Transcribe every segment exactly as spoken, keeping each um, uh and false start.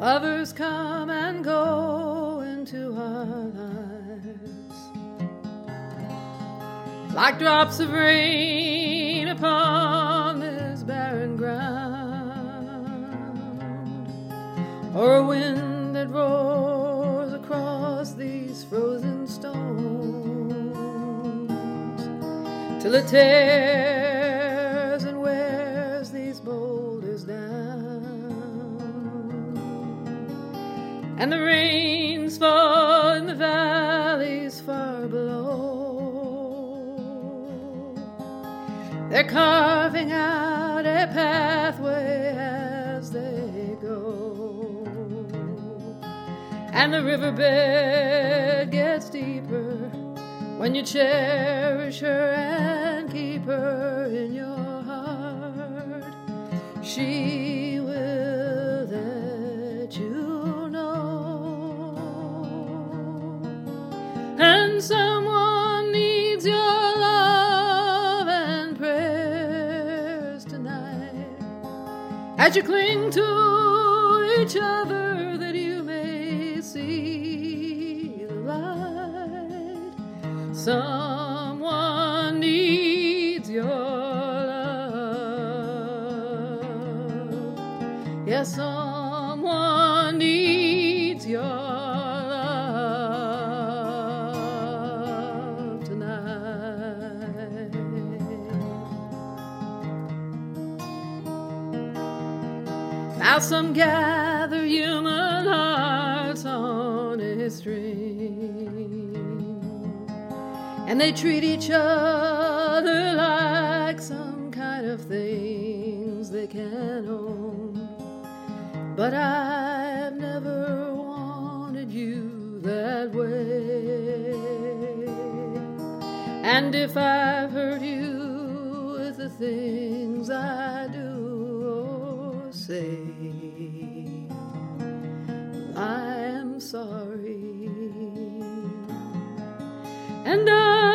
Lovers come and go into our lives like drops of rain upon this barren ground, or a wind that roars across these frozen stones, till it tears and wears these boulders down, and the rains fall in the valleys far below. They're carving out a pathway as they go, and the riverbed gets deeper when you cherish her and keep her in your heart. She will let you know, and someone needs your love and prayers tonight as you cling to each other, that you may see the light. Someone needs your love. Yes, someone needs your love tonight. Now some gather human hearts on a string, and they treat each other like some kind of things they can own. But I've never wanted you that way, and if I've hurt you with the things I do or say, I am sorry, and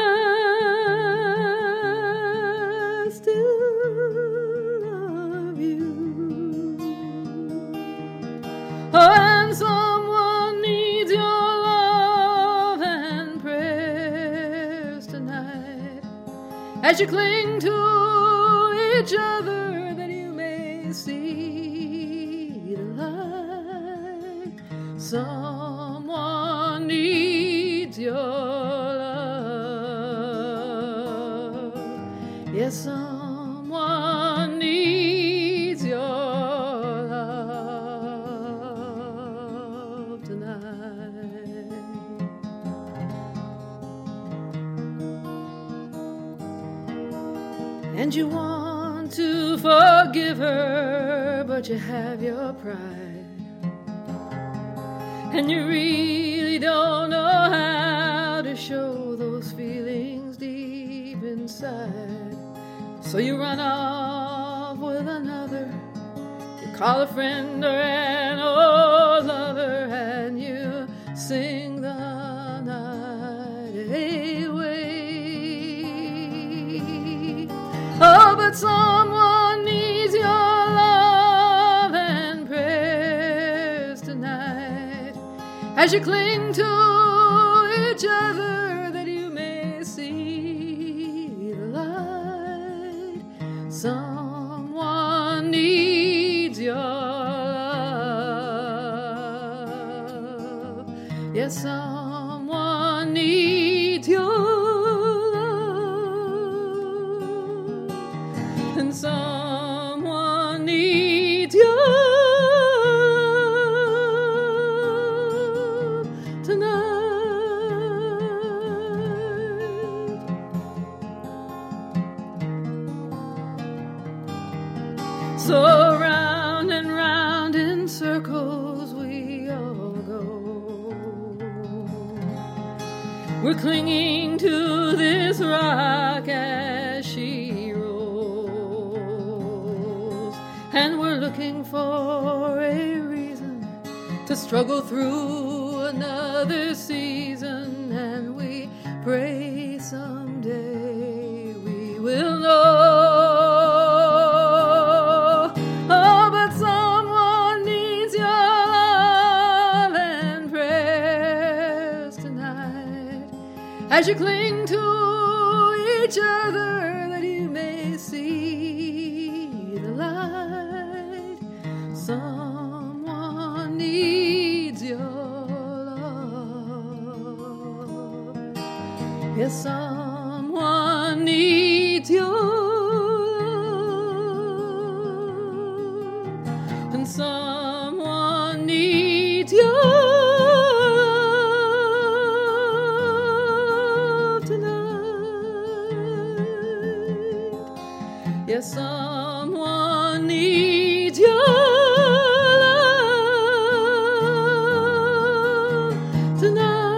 I still love you. Oh, and someone needs your love and prayers tonight as you cling to each other, that you may see the light. Someone needs your love. Yes, someone needs your love tonight. And you want to forgive her, but you have your pride, and you really don't know how to show those feelings deep inside. So you run off with another, you call a friend or an old lover, and you sing the night away. Oh, but someone needs your love and prayers tonight as you cling to each other, that you may see the light. Someone needs your love. Yes, someone needs your love, and someone needs your love tonight. So round and round in circles we all go. We're clinging to this rock as she rolls, and we're looking for a reason to struggle through another season, and we pray someday we will know. Oh, but someone needs your love as you cling to each other, that you may see the light. Someone needs your love. Yes, someone needs your love, and someone needs your love tonight. Yes, someone needs your love tonight.